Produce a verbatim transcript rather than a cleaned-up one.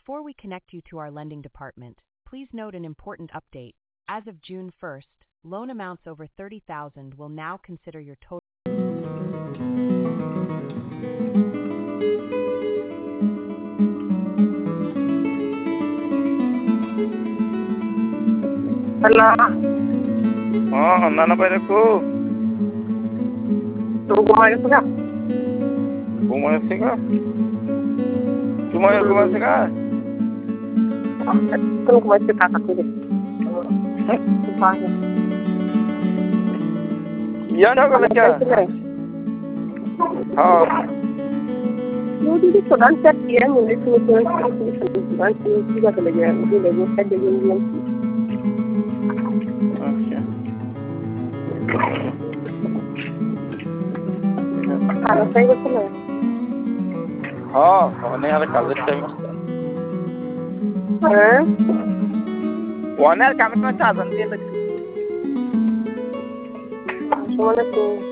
Before we connect you to our lending department, please note an important update. As of June first, loan amounts over thirty thousand will now consider your total. Hello. Oh, nana pare ko. Tu kumari suka? Kumari suka? Kumari kumari suka? Tu kumari suka tak tu. Yan ho gala kya? हाँ. मुझे भी सुधार check किया मुझे तो सुधार किया तो लगे मुझे लगे शायद देंगे Kalau saya itu lah. हाँ, वाने यार कागज चाहिए. हाँ? वाने यार कागज में चाह सकती है. Semua tu.